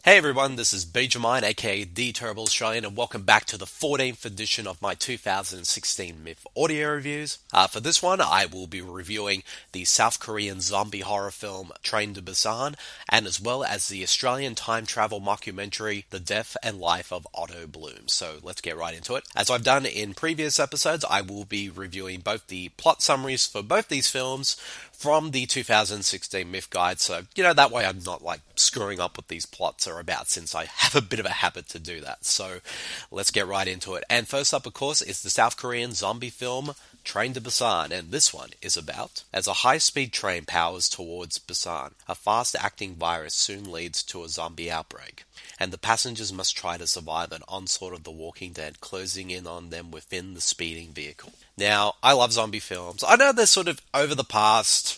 Hey everyone, this is Benjamin, aka The Terrible Australian, and welcome back to the 14th edition of my 2016 Myth audio reviews. For this one, I will be reviewing the South Korean zombie horror film Train to Busan, and as well as the Australian time travel mockumentary The Death and Life of Otto Bloom. So let's get right into it. As I've done in previous episodes, I will be reviewing both the plot summaries for both these films from the 2016 Myth Guide, so, that way I'm not, screwing up what these plots are about, since I have a bit of a habit to do that. So, let's get right into it. And first up, of course, is the South Korean zombie film Train to Busan, and this one is about, as a high-speed train powers towards Busan, a fast-acting virus soon leads to a zombie outbreak, and the passengers must try to survive an onslaught of the Walking Dead closing in on them within the speeding vehicle. Now, I love zombie films. I know they're sort of over the past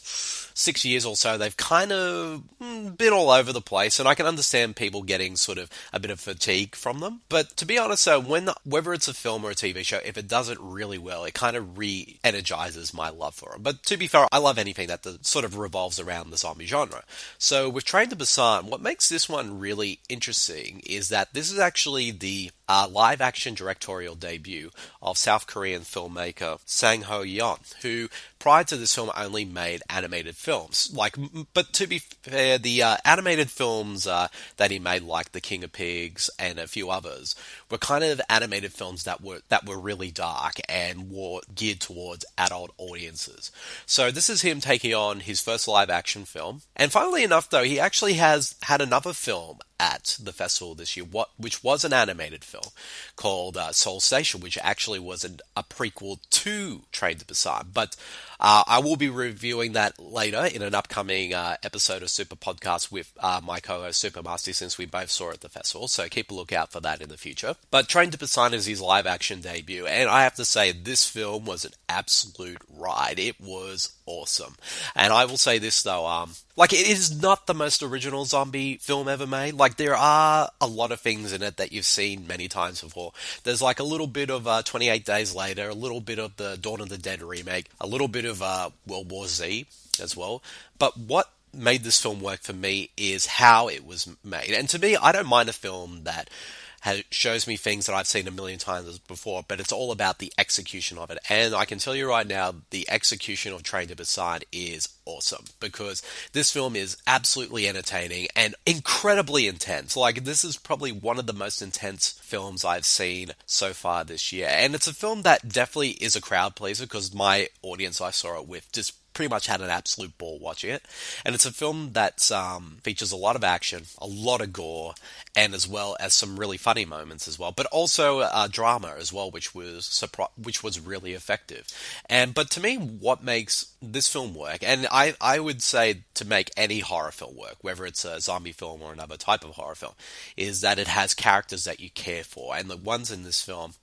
6 years or so, they've kind of been all over the place, and I can understand people getting sort of a bit of fatigue from them. But to be honest, whether it's a film or a TV show, if it does it really well, it kind of re-energizes my love for them. But to be fair, I love anything that sort of revolves around the zombie genre. So with Train to Busan, what makes this one really interesting is that this is actually the live-action directorial debut of South Korean filmmaker Sang Ho-yeon, who prior to this film only made animated films. But to be fair, the animated films that he made, like The King of Pigs and a few others, were kind of animated films that were really dark and were geared towards adult audiences. So this is him taking on his first live-action film. And funnily enough, though, he actually has had another film at the festival this year, which was an animated film called Seoul Station, which actually was a prequel to Train to Busan. But I will be reviewing that later in an upcoming episode of Super Podcast with my co-host Super Musty, since we both saw it at the festival, so keep a lookout for that in the future. But Train to Busan is his live-action debut, and I have to say, this film was an absolute ride. It was awesome. And I will say this, though, it is not the most original zombie film ever made. There are a lot of things in it that you've seen many times before. There's a little bit of 28 Days Later, a little bit of the Dawn of the Dead remake, a little bit of World War Z as well. But what made this film work for me is how it was made. And to me, I don't mind a film that shows me things that I've seen a million times before, but it's all about the execution of it. And I can tell you right now, the execution of Train to Busan is awesome, because this film is absolutely entertaining and incredibly intense. This is probably one of the most intense films I've seen so far this year. And it's a film that definitely is a crowd pleaser, because my audience I saw it with just pretty much had an absolute ball watching it. And it's a film that features a lot of action, a lot of gore, and as well as some really funny moments as well, but also drama as well, which was really effective. But to me, what makes this film work, and I would say to make any horror film work, whether it's a zombie film or another type of horror film, is that it has characters that you care for, and the ones in this film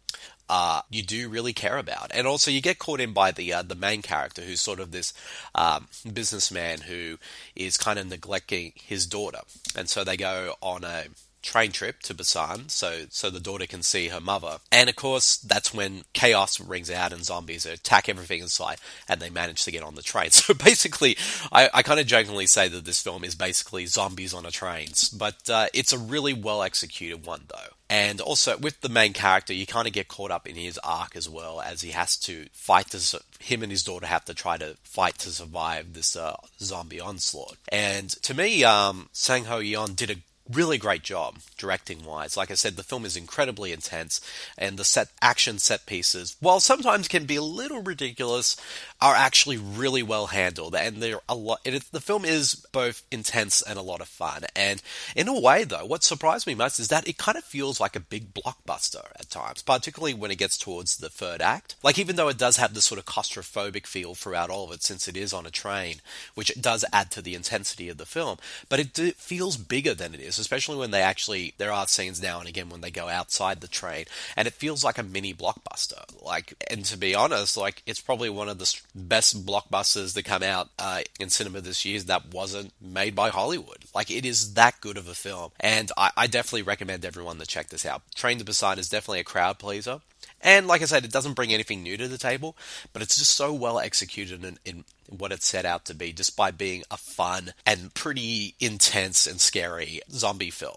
you do really care about. And also you get caught in by the main character, who's sort of this businessman who is kind of neglecting his daughter. And so they go on a train trip to Busan so the daughter can see her mother. And of course, that's when chaos rings out and zombies attack everything in sight, and they manage to get on the train. So basically, I kind of jokingly say that this film is basically zombies on a train. But it's a really well executed one, though. And also, with the main character, you kind of get caught up in his arc as well, as he has to fight him and his daughter have to try to fight to survive this zombie onslaught. And to me, Sang Ho-yeon did a really great job directing wise. Like I said, the film is incredibly intense, and the action set pieces, while sometimes can be a little ridiculous, are actually really well handled, and they're a lot. The film is both intense and a lot of fun. And in a way, though, what surprised me most is that it kind of feels like a big blockbuster at times, particularly when it gets towards the third act. Even though it does have this sort of claustrophobic feel throughout all of it, since it is on a train, which it does add to the intensity of the film, but it feels bigger than it is, especially when there are scenes now and again when they go outside the train, and it feels like a mini blockbuster. And to be honest, it's probably one of the best blockbusters that come out in cinema this year that wasn't made by Hollywood. It is that good of a film, and I definitely recommend everyone to check this out. Train to Busan is definitely a crowd pleaser. And like I said, it doesn't bring anything new to the table, but it's just so well executed in what it set out to be, just by being a fun and pretty intense and scary zombie film.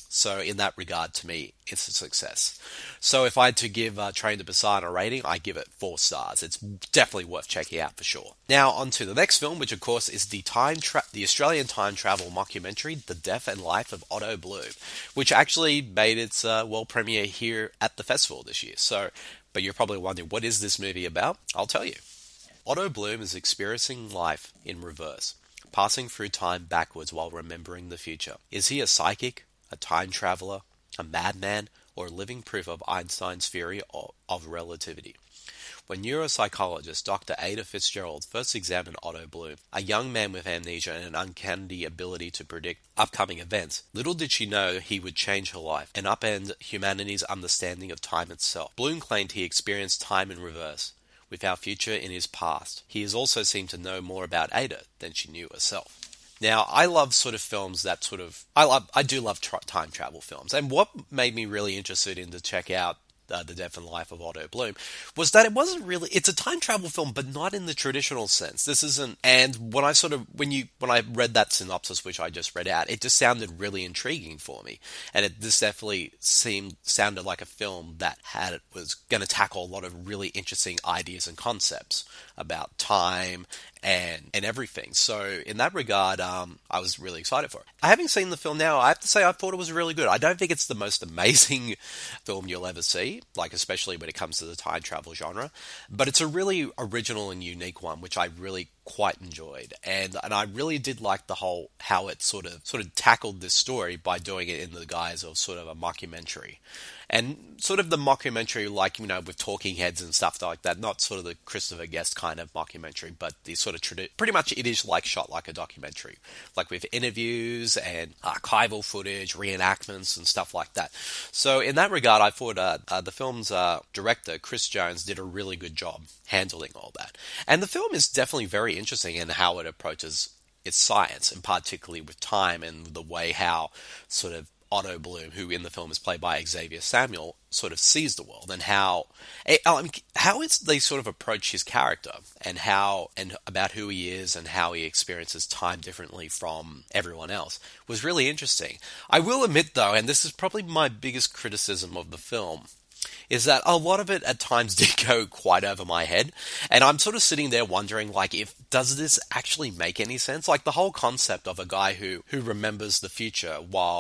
So in that regard, to me, it's a success. So if I had to give Train to Busan a rating, I give it 4 stars. It's definitely worth checking out for sure. Now on to the next film, which of course is the the Australian time travel mockumentary, The Death and Life of Otto Bloom, which actually made its world premiere here at the festival this year. So, but you're probably wondering, what is this movie about? I'll tell you. Otto Bloom is experiencing life in reverse, passing through time backwards while remembering the future. Is he a psychic, a time traveler, a madman, or living proof of Einstein's theory of relativity? When neuropsychologist Dr. Ada Fitzgerald first examined Otto Bloom, a young man with amnesia and an uncanny ability to predict upcoming events, little did she know he would change her life and upend humanity's understanding of time itself. Bloom claimed he experienced time in reverse, with our future in his past. He has also seemed to know more about Ada than she knew herself. Now, I love sort of films that sort of... I do love time travel films. And what made me really interested in to check out The Death and Life of Otto Bloom was that it wasn't really... It's a time travel film, but not in the traditional sense. This isn't... And when I read that synopsis, which I just read out, it just sounded really intriguing for me. And this definitely sounded like a film that was going to tackle a lot of really interesting ideas and concepts about time and everything. So in that regard, I was really excited for it. Having seen the film now, I have to say I thought it was really good. I don't think it's the most amazing film you'll ever see, like especially when it comes to the time travel genre, but it's a really original and unique one, which I really quite enjoyed, and I really did like the whole how it sort of tackled this story by doing it in the guise of sort of a mockumentary, and sort of the mockumentary like with talking heads and stuff like that, not sort of the Christopher Guest kind of mockumentary, but the sort of pretty much it is like shot like a documentary, like with interviews and archival footage, reenactments and stuff like that. So in that regard, I thought the film's director Chris Jones did a really good job handling all that, and the film is definitely very interesting in how it approaches its science, and particularly with time and the way how sort of Otto Bloom, who in the film is played by Xavier Samuel, sort of sees the world, and how they sort of approach his character, and about who he is and how he experiences time differently from everyone else was really interesting. I will admit though, and this is probably my biggest criticism of the film, is that a lot of it at times did go quite over my head, and I'm sort of sitting there wondering, like, does this actually make any sense? Like, the whole concept of a guy who remembers the future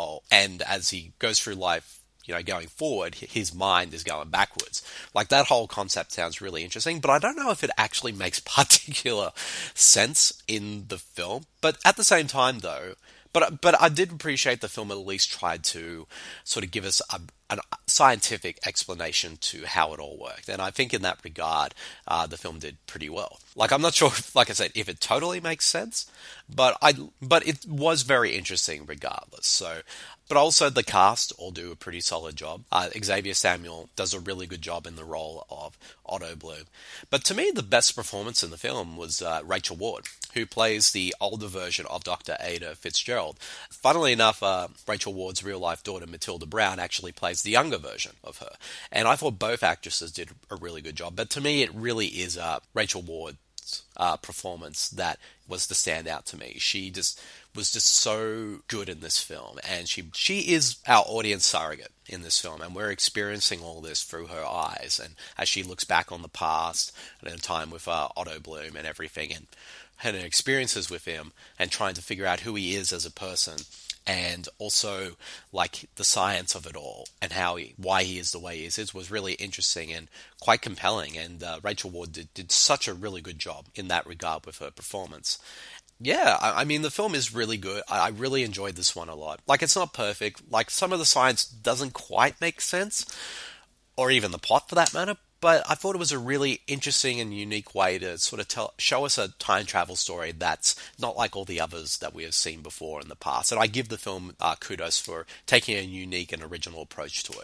and as he goes through life, going forward, his mind is going backwards. Like, that whole concept sounds really interesting, but I don't know if it actually makes particular sense in the film. But at the same time, though, but I did appreciate the film at least tried to sort of give us a scientific explanation to how it all worked. And I think in that regard, the film did pretty well. Like, I'm not sure, like I said, if it totally makes sense, but it was very interesting regardless. So, but also the cast all do a pretty solid job. Xavier Samuel does a really good job in the role of Otto Bloom. But to me, the best performance in the film was Rachel Ward, who plays the older version of Dr. Ada Fitzgerald. Funnily enough, Rachel Ward's real-life daughter, Matilda Brown, actually plays the younger version of her. And I thought both actresses did a really good job. But to me, it really is Rachel Ward's performance that was the standout to me. She was just so good in this film, and she is our audience surrogate in this film, and we're experiencing all this through her eyes, and as she looks back on the past and in time with Otto Bloom and everything, and her experiences with him, and trying to figure out who he is as a person, and also like the science of it all, and why he is the way he is was really interesting and quite compelling. And Rachel Ward did such a really good job in that regard with her performance. Yeah, I mean, the film is really good. I really enjoyed this one a lot. Like, it's not perfect. Like, some of the science doesn't quite make sense, or even the plot for that matter, but I thought it was a really interesting and unique way to sort of show us a time travel story that's not like all the others that we have seen before in the past. And I give the film kudos for taking a unique and original approach to it.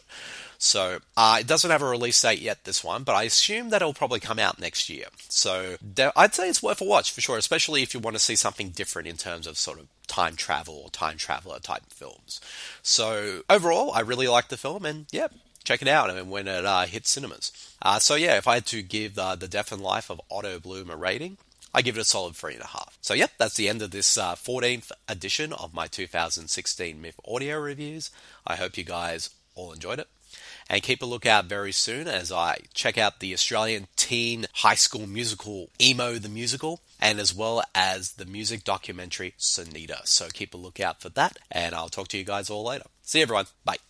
So it doesn't have a release date yet, this one, but I assume that it'll probably come out next year. So I'd say it's worth a watch for sure, especially if you want to see something different in terms of sort of time travel or time traveler type films. So overall, I really liked the film, and yeah, check it out when it hits cinemas. So yeah, if I had to give The Death and Life of Otto Bloom a rating, I give it a solid 3.5. So yep, that's the end of this 14th edition of my 2016 Myth audio reviews. I hope you guys all enjoyed it. And keep a lookout very soon as I check out the Australian teen high school musical Emo the Musical, and as well as the music documentary Sonita. So keep a lookout for that, and I'll talk to you guys all later. See you everyone. Bye.